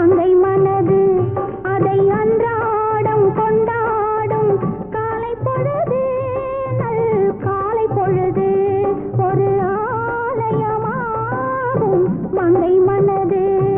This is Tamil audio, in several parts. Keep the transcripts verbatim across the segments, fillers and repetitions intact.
மங்கை மனது அதை அன்றாடம் கொண்டாடும் காலை பொழுது நல் காலை பொழுது ஒரு ஆலயமாகும் மங்கை மனது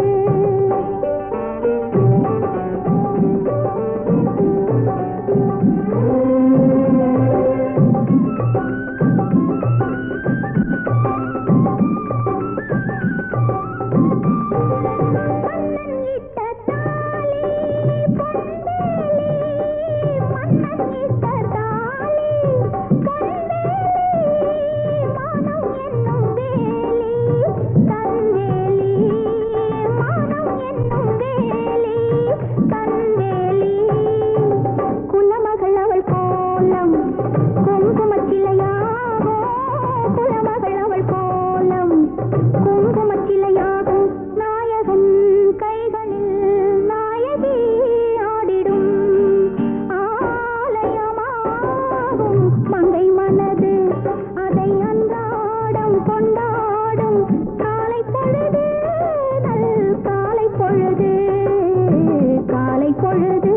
மங்கை மனது அதை அன்றாடம் கொண்டாடும் காலை பொழுது நல் காலை பொழுது காலை பொழுது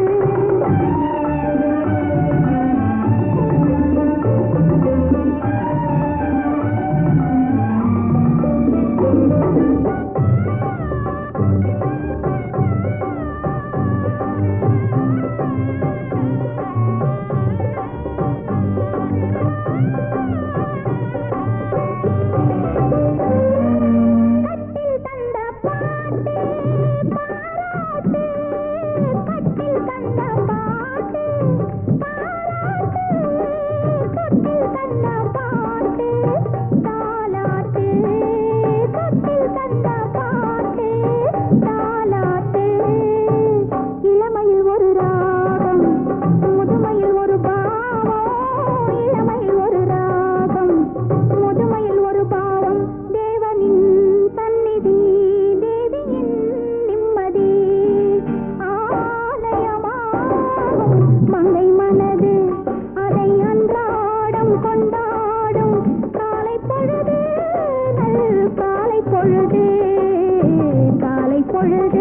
மங்கை மனது அதை அன்றாடம் கொண்டாடும் காலை பொழுது நல் காலை பொழுது காலை பொழுது